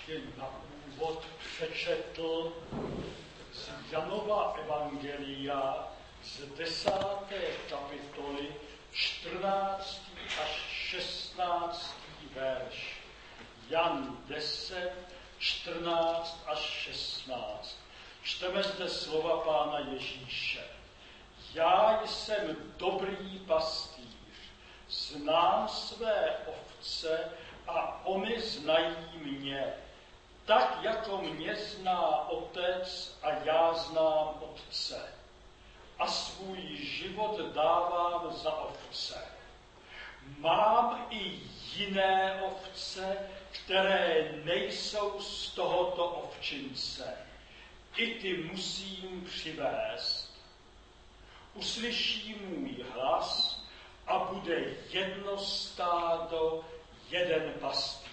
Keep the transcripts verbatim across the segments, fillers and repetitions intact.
ještě na úvod přečetl z Janova evangelia z desáté kapitoly čtrnáctý až šestnáctý verš. Jan deset, čtrnáct až šestnáct. Čteme zde slova Pána Ježíše. Já jsem dobrý pastýř, znám své ovce a oni znají mě, tak jako mě zná Otec a já znám Otce. A svůj život dávám za ovce. Mám i jiné ovce, které nejsou z tohoto ovčince. I ty musím přivést. Uslyší můj hlas a bude jedno stádo, jeden pastýř.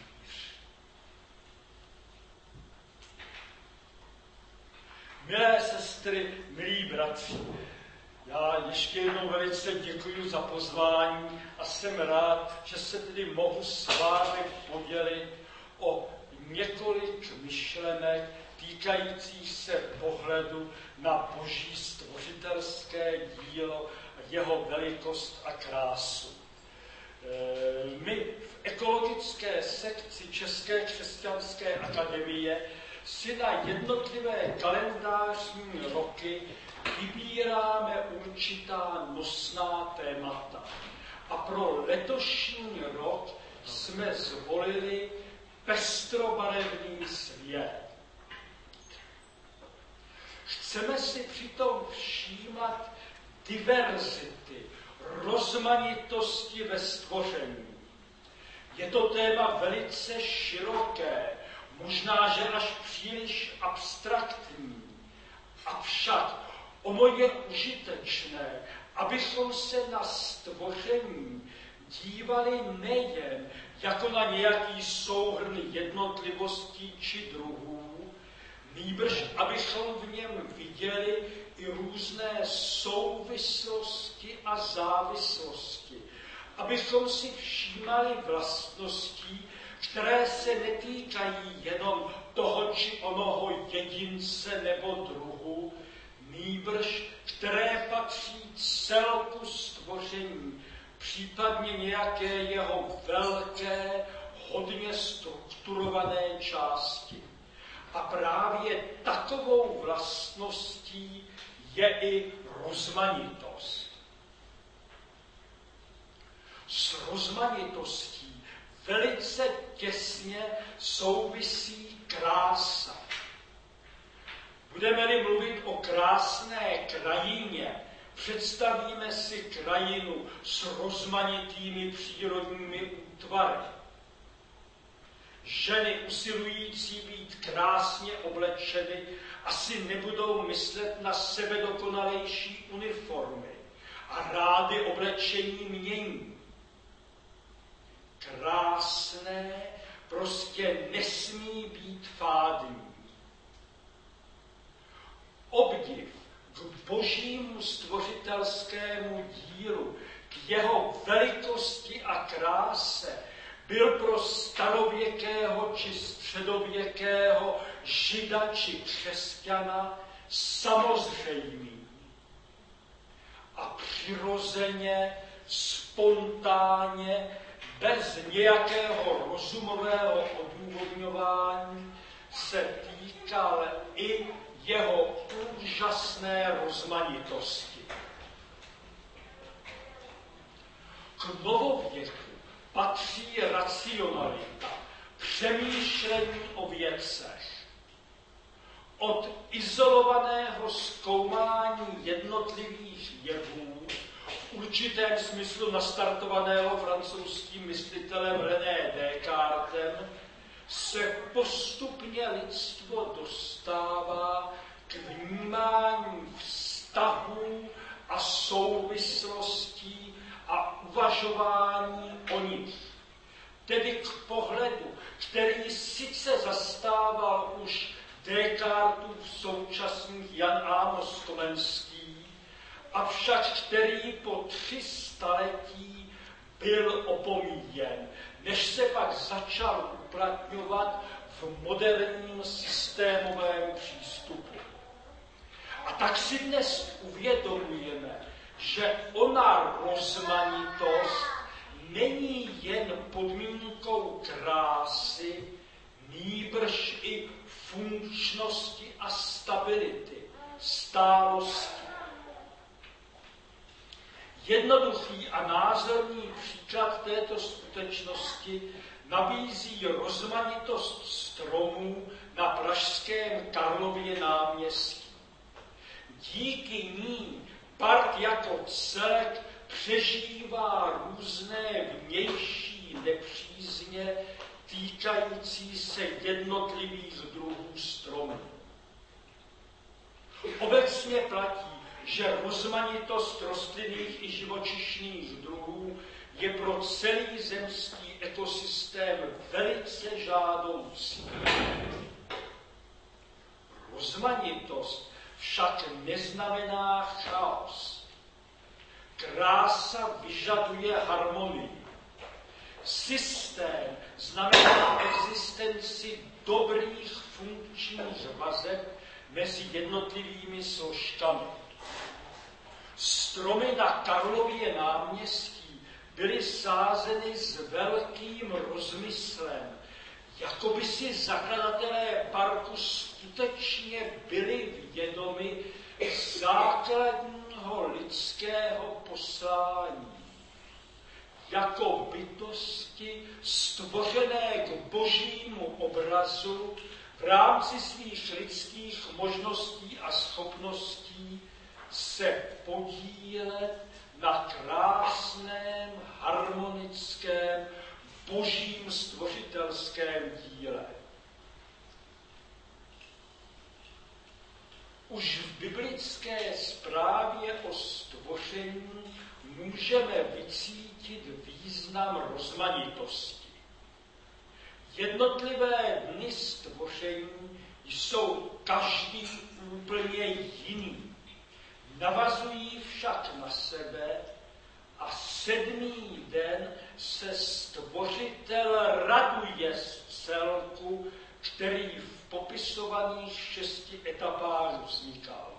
Milé sestry, milí bratři, já ještě jednou velice děkuji za pozvání a jsem rád, že se tedy mohu s vámi podělit o několik myšlenek týkajících se pohledu na boží stvořitelské dílo, jeho velikost a krásu. My v ekologické sekci České křesťanské akademie si na jednotlivé kalendářní roky vybíráme určitá nosná témata. A pro letošní rok jsme zvolili pestrobarevný svět. Chceme si přitom všímat diverzity, rozmanitosti ve stvoření. Je to téma velice široké, možná, že až příliš abstraktní, avšak ono je užitečné, abychom se na stvoření dívali nejen jako na nějaký souhrn jednotlivostí či druhů, nýbrž abychom v něm viděli i různé souvislosti a závislosti, abychom si všímali vlastností, které se netýkají jenom toho či onoho jedince nebo druhu, nýbrž které patří celku stvoření, případně nějaké jeho velké, hodně strukturované části. A právě takovou vlastností je i rozmanitost. S rozmanitostí velice těsně souvisí krása. Budeme-li mluvit o krásné krajině, představíme si krajinu s rozmanitými přírodními útvary. Ženy usilující být krásně oblečeny asi nebudou myslet na sebedokonalejší uniformy a rády oblečení mění. Krásné prostě nesmí být fádní. Obdiv k božímu stvořitelskému dílu, k jeho velikosti a kráse byl pro starověkého či středověkého žida či křesťana samozřejmý. A přirozeně, spontánně, bez nějakého rozumového odůvodňování se týkal i jeho úžasné rozmanitosti. K novověku patří racionalita, přemýšlení o věcech. Od izolovaného zkoumání jednotlivých jevů, v určitém smyslu nastartovaného francouzským myslitelem René Descartem, se postupně lidstvo dostává k vnímání vztahů a souvislostí a uvažování o nich. Tedy k pohledu, který sice zastával už Descartův současník Jan Amos Komenský, avšak který po tři staletí byl opomíjen, než se pak začal uplatňovat v moderním systémovém přístupu. A tak si dnes uvědomujeme, že ona rozmanitost není jen podmínkou krásy, nýbrž i funkčnosti a stability, stálosti. Jednoduchý a názorný příklad této skutečnosti nabízí rozmanitost stromů na pražském Karlově náměstí. Díky ní park jako celek přežívá různé vnější nepřízně týkající se jednotlivých druhů stromů. Obecně platí, že rozmanitost rostlinných i živočišných druhů je pro celý zemský ekosystém velice žádoucí. Rozmanitost však neznamená chaos. Krása vyžaduje harmonii. Systém znamená existenci dobrých funkčních vazeb mezi jednotlivými složkami. Stromy na Karlově náměstí byly sázeny s velkým rozmyslem, jako by si zakladatelé parku skutečně byli vědomi základního lidského poslání. Jako bytosti stvořené k božímu obrazu v rámci svých lidských možností a schopností se podílet na krásném, harmonickém, božím stvořitelském díle. Už v biblické zprávě o stvoření můžeme vycítit význam rozmanitosti. Jednotlivé dny stvoření jsou každý úplně jiný. Navazují však na sebe a sedmý den se stvořitel raduje z celku, který v popisovaných šesti etapách vznikal.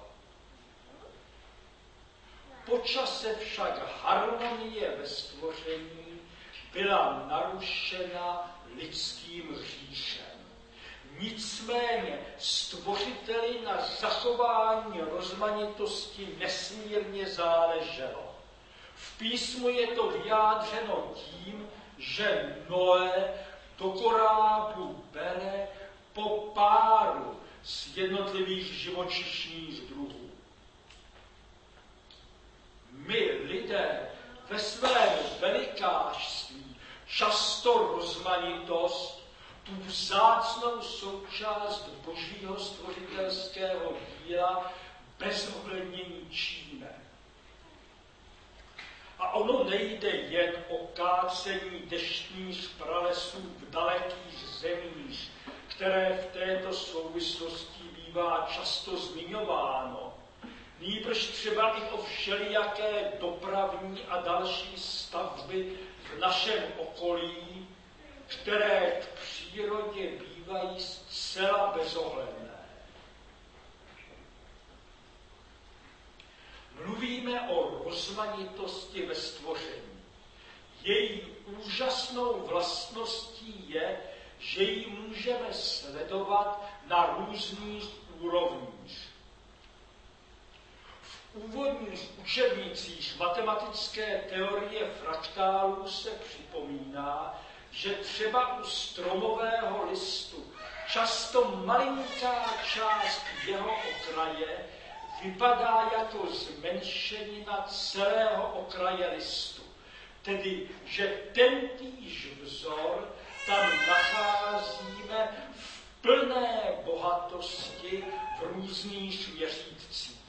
Po čase však harmonie ve stvoření byla narušena lidským hříchem. Nicméně stvořiteli na zachování rozmanitosti nesmírně záleželo. V písmu je to vyjádřeno tím, že Noé do koráblu bere po páru z jednotlivých živočišných druhů. My lidé ve svém velikářství často rozmanitost, tu vzácnou součást božího stvořitelského díla, bezohledně ničíme. A ono nejde jen o kácení deštných pralesů v dalekých zemích, které v této souvislosti bývá často zmiňováno. Nýbrž třeba i o všelijaké dopravní a další stavby v našem okolí, které k přírodě bývají zcela bezohledné. Mluvíme o rozmanitosti ve stvoření. Její úžasnou vlastností je, že ji můžeme sledovat na různých úrovních. V úvodních učebnicích matematické teorie fraktálů se připomíná, že třeba u stromového listu často malinká část jeho okraje vypadá jako zmenšenina celého okraje listu. Tedy, že tentýž vzor tam nacházíme v plné bohatosti v různých měřítcích.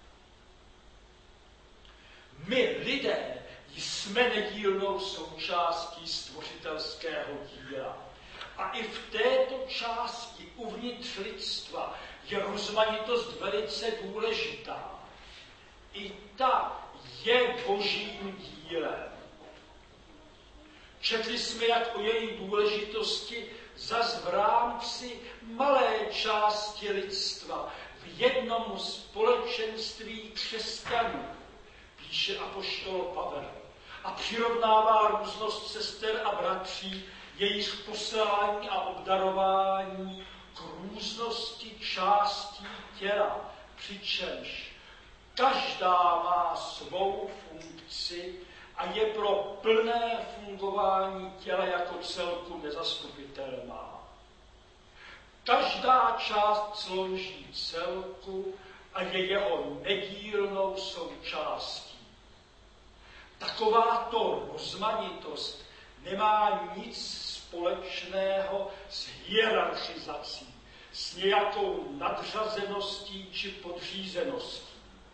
My lidé jsme nedílnou součástí stvořitelského díla. A i v této části uvnitř lidstva je rozmanitost velice důležitá. I ta je božím dílem. Četli jsme, jak o její důležitosti zas v rámci malé části lidstva, v jednom společenství křesťanů, píše apoštol Pavel, a přirovnává různost sester a bratří, jejich poslání a obdarování k různosti částí těla, přičemž každá má svou funkci a je pro plné fungování těla jako celku nezastupitelná. Každá část slouží celku a je jeho nedílnou součástí. Takováto rozmanitost nemá nic společného s hierarchizací, s nějakou nadřazeností či podřízeností.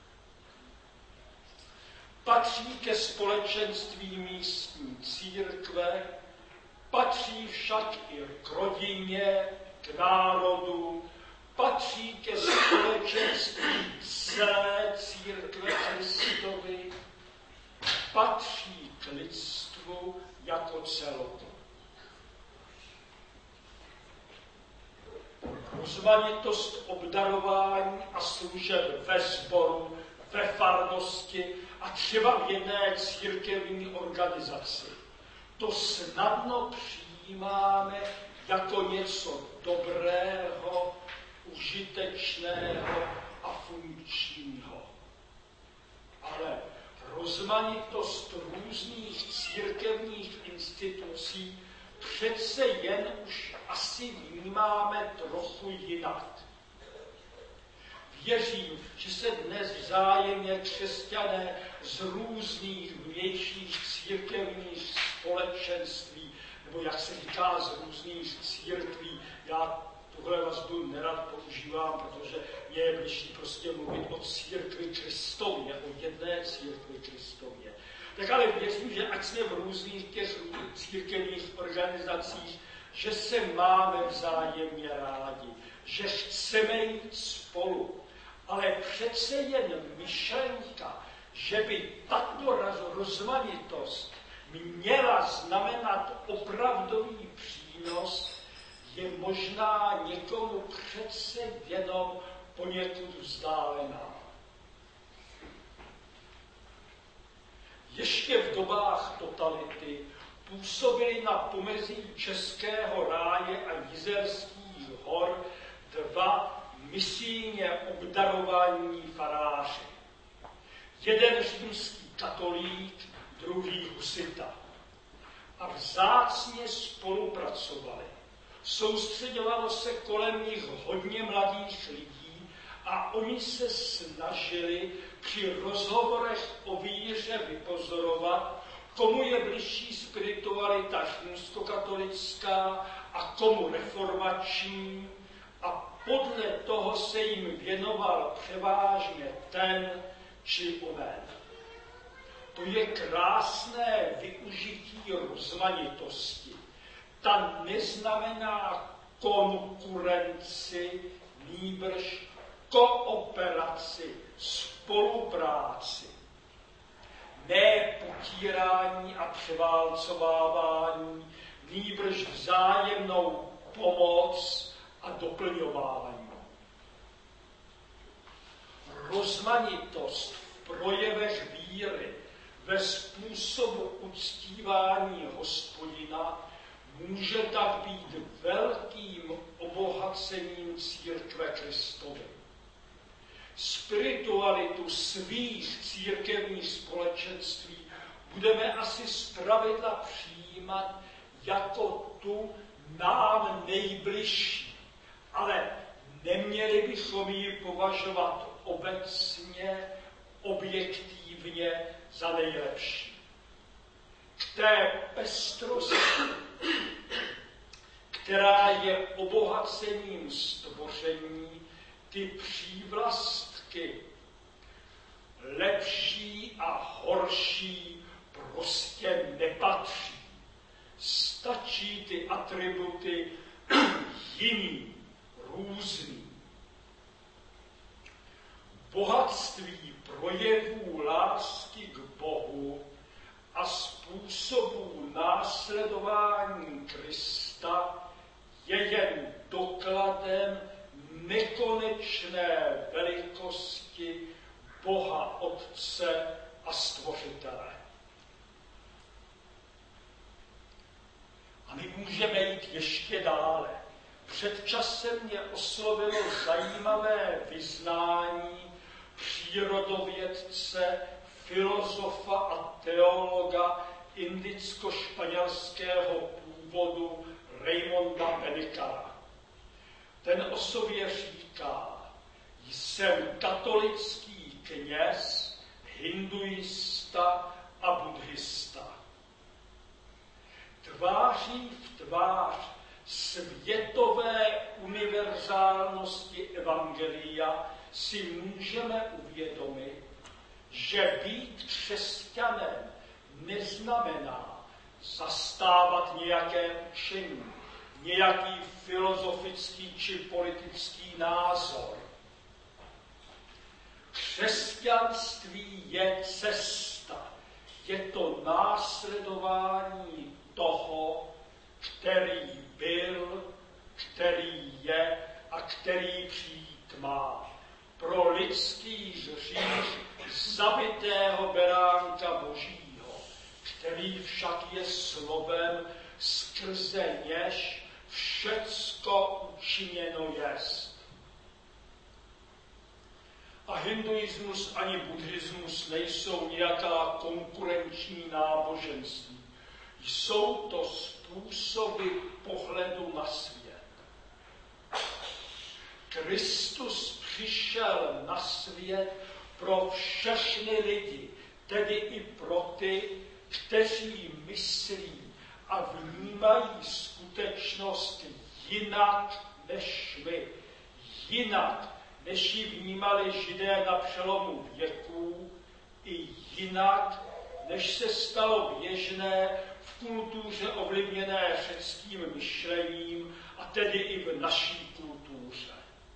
Patří ke společenství místní církve, patří však i k rodině, k národu, patří ke společenství celé církve Kristovy, patří k lidstvu jako celku. Rozmanitost obdarování a služeb ve sboru, ve farnosti a třeba v jedné církevní organizaci. To snadno přijímáme jako něco dobrého, užitečného a funkčního. Ale rozmanitost různých církevních institucí přece jen už asi vnímáme trochu jinak. Věřím, že se dnes vzájemně křesťané z různých vnějších církevních společenství, nebo jak se říká, z různých církví, já tuhle vazbu nerad používám, protože mě je bližší prostě mluvit o církvi Kristově, o jedné církvi Kristově. Tak ale věřím, že ať jsme v různých těch církevních organizacích, že se máme vzájemně rádi, že chceme jít spolu. Ale přece jen myšlenka, že by tato rozmanitost měla znamenat opravdový přínos, je možná někomu přece jenom poněkud vzdálená. Ještě v dobách totality působili na pomezí Českého ráje a Jizerských hor dva misijně obdarovaní faráři. Jeden římský katolík, druhý husita. A vzácně spolupracovali. Soustředovalo se kolem nich hodně mladých lidí a oni se snažili při rozhovorech o víře vypozorovat, komu je bližší spiritualita římskokatolická a komu reformační, a podle toho se jim věnoval převážně ten či onen. To je krásné využití rozmanitosti. Ta neznamená konkurenci, nýbrž kooperaci, spolupráci. Ne potírání a převálcovávání, nýbrž vzájemnou pomoc a doplňování. Rozmanitost v projevech víry, ve způsobu uctívání Hospodina může tak být velkým obohacením církve Kristovy. Spiritualitu svých církevních společenství budeme asi zpravidla přijímat jako tu nám nejbližší, ale neměli bychom ji považovat obecně, objektivně za nejlepší. K té pestrosti, která je obohacením stvoření, ty přívlastky lepší a horší prostě nepatří. Stačí ty atributy jiný, různý. Bohatství projevů lásky k Bohu a způsobů následování Krista je jen dokladem nekonečné velikosti Boha Otce a Stvořitele. A my můžeme jít ještě dále. Před časem mě oslovilo zajímavé vyznání přírodovědce, filozofa a teologa indicko-španělského původu Raimonda Penicara. Ten o sobě říká: jsem katolický kněz, hinduista a buddhista. Tváří v tvář světové univerzálnosti evangelia si můžeme uvědomit, že být křesťanem neznamená zastávat nějaké učení, nějaký filozofický či politický názor. Křesťanství je cesta, je to následování toho, který byl, který je a který přijít má. Pro lidský hřích zabitého beránka Božího, který však je slovem, skrze něž všecko učiněno jest. A hinduismus ani buddhismus nejsou nějaká konkurenční náboženství. Jsou to způsoby pohledu na svět. Kristus přišel na svět pro všechny lidi, tedy i pro ty, kteří myslí a vnímají skutečnost jinak než my. Jinak, než ji vnímali Židé na přelomu věků, i jinak, než se stalo běžné v kultuře ovlivněné řeckým myšlením, a tedy i v naší kultuře.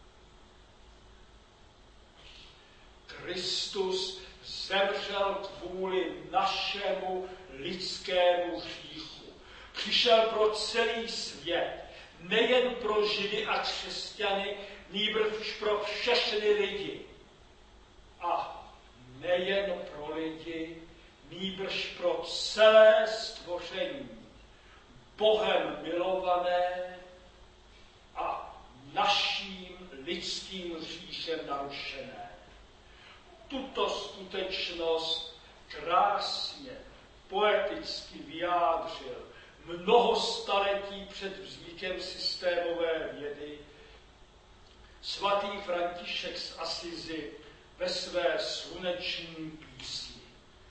Kristus zemřel kvůli našemu lidskému hříchu. Přišel pro celý svět, nejen pro Židy a křesťany, nýbrž pro všechny lidi. A nejen pro lidi, nýbrž pro celé stvoření, Bohem milované a naším lidským hříchem narušené. Tuto skutečnost krásně, poeticky vyjádřil mnoho staletí před vznikem systémové vědy svatý František z Asizi ve své sluneční písni.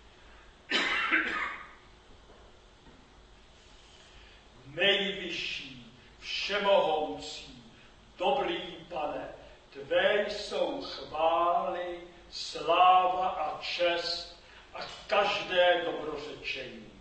Nejvyšší, všemohoucí, dobrý Pane, tvé jsou chvály, sláva a čest a každé dobrořečení.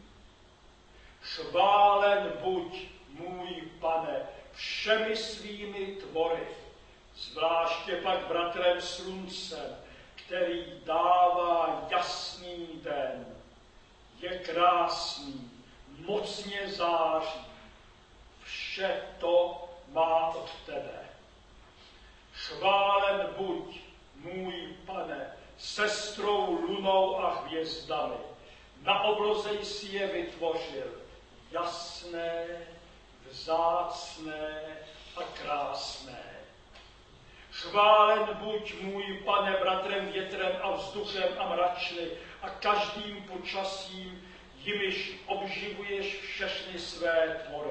Chválen buď, můj Pane, všemi svými tvory, zvláště pak bratrem sluncem, který dává jasný den, je krásný, mocně září. Vše to má od tebe. Chválen buď, můj Pane, sestrou lunou a hvězdami. Na obloze jsi je vytvořil, jasné, vzácné a krásné. Chválen buď, můj Pane, bratrem větrem a vzduchem a mračny a každým počasím, jimiž obživuješ všechny své tvory.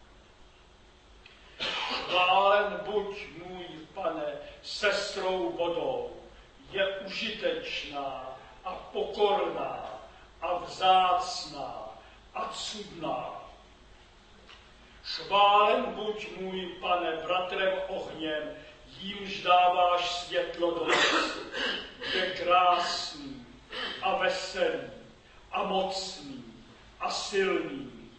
Chválen buď, můj Pane, sestrou vodou, je užitečná a pokorná a vzácná a cudná. Chválen buď, můj Pane, bratrem ohněm, jímž dáváš světlo do noci. Je krásný a veselý a mocný a silný.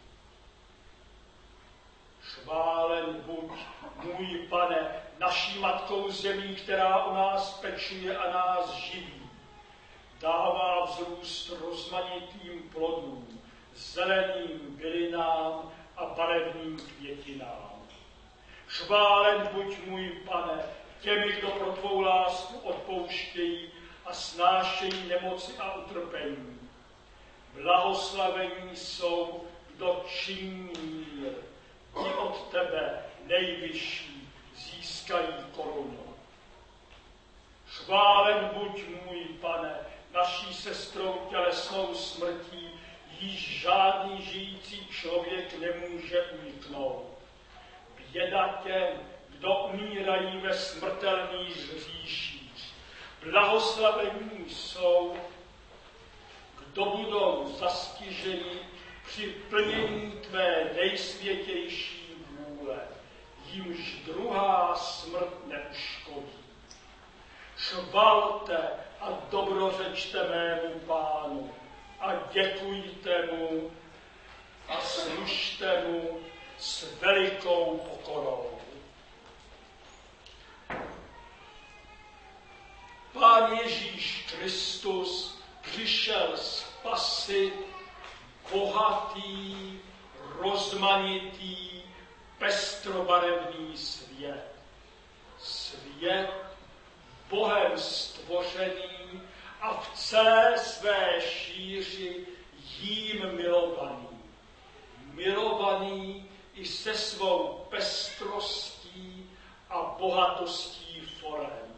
Chválen buď, můj Pane, naší matkou zemí, která o nás pečuje a nás živí. Dává vzrůst rozmanitým plodům, zeleným bylinám a barevným květinám. Chválen buď můj Pane těmi, kdo pro tvou lásku odpouštějí a snášejí nemoci a utrpení. Blahoslavení jsou, kdo činí mír, ti od tebe nejvyšší získají korunu. Chválen buď můj Pane naší sestrou tělesnou smrtí, již žádný žijící člověk nemůže uniknout. Běda těm, kdo umírají ve smrtelných hříších. Blahoslavení jsou, kdo budou zastiženi při plnění tvé nejsvětější vůle, jimž druhá smrt neuškodí. Chvalte a dobrořečte mému Pánu a děkujte mu a služte mu s velikou pokorou. Pán Ježíš Kristus přišel spasit bohatý, rozmanitý, pestrobarevný svět. Svět Bohem stvořený a v celé své šíři jím milovaný. Milovaný i se svou pestrostí a bohatostí forem.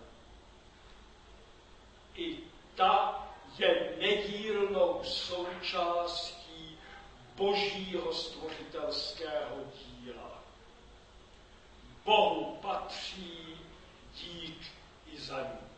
I ta je nedílnou součástí božího stvořitelského díla. Bohu patří dík i za ní.